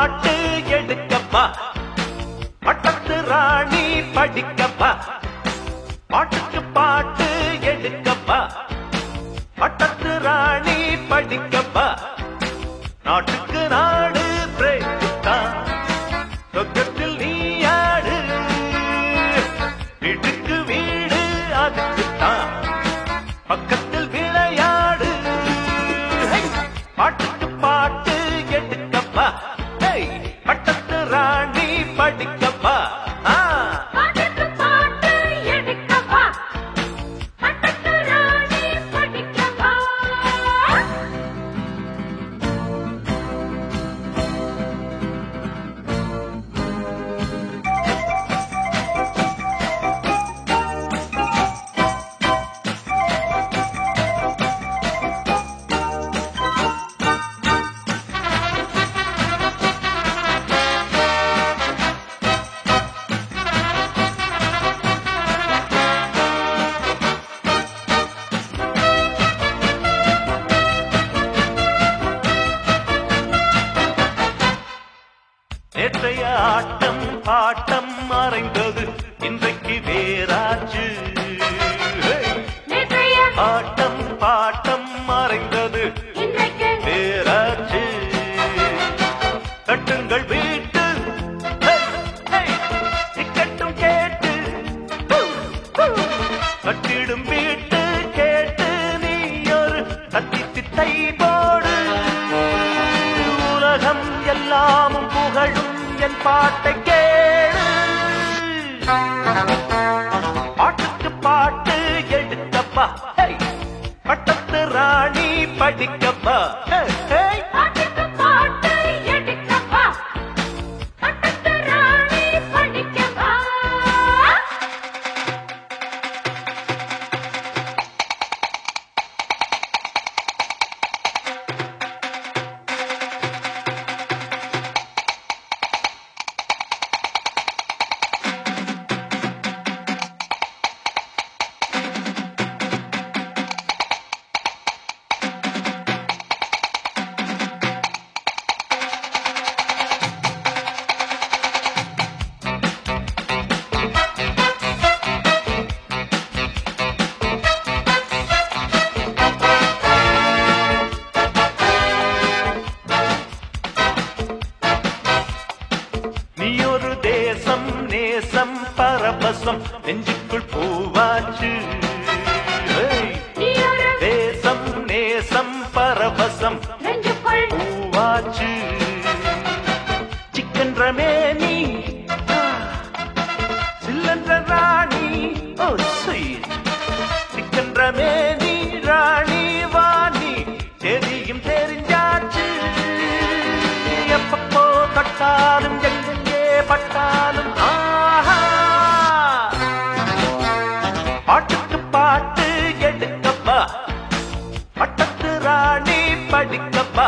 பாட்டு எடுக்கப்பா, பட்டத்து ராணி படிக்கப்பா. பாட்டுக்கு பாட்டு எடுக்கப்பா, பட்டத்து ராணி படிக்கப்பா. நாட்டுக்கு நாடு பிரேக்குத்தான், சொர்க்கத்தில் நீ ஆடு. வீட்டுக்கு வீடு அதுக்குத்தான், பக்கத்தில் விளையாடு. பாட்டுக்கு பாட்டு எடுக்கப்பா, பட்டத்து ராணி படிக்கப்பா. நேற்றைய ஆட்டம் பாட்டம் மறைந்தது, இன்றைக்கு வேறாச்சு. ஆட்டம் பாட்டம் மறைந்தது, வேறாச்சு. கட்டுங்கள் வீட்டு டிக்கெட்டும் கேட்டு, கட்டிடும் வீட்டு கேட்டு நீ ஒரு கத்தி தித்தை போடு. உலகம் எல்லாமும் புகழும் என் பாட்டை கேளு. பாட்டுக்கு பாட்டு எடுக்கப்பா, பட்டத்து ராணி படிக்கப்பா. நீ ஒரு தேசம் நேசம் பரபசம் நெஞ்சுக்குள் பூவாச்சு. தேசம் நேசம் பரபசம் பூவாச்சு. சிக்கன் ரமேனி சில்லன்ற ராணி, ஓ ஸ்வீட். சிக்கன் ரமேனி ராணி வாணி தெரியும் தெரிஞ்சாச்சு. எப்பப்போ கட்டாலும் எங்கே பட்டாலும் ஆஹா. பாட்டுக்கு பாட்டு எடுக்கப்பா, பட்டத்து ராணி படிக்கப்பா.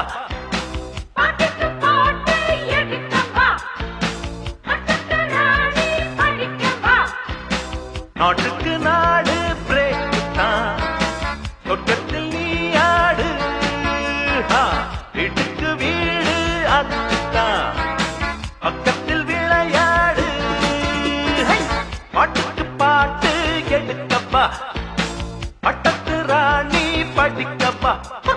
நாட்டுக்கு நாடு பிரேக்குத்தான், சொர்க்கத்தில் நீ ஆடு. வீட்டுக்கு வீடு அதுக்குத்தான், பக்கத்தில் விளையாடு. பாட்டுக்கு பாட்டு எடுக்கப்பா, பட்டத்து ராணி படிக்கப்பா.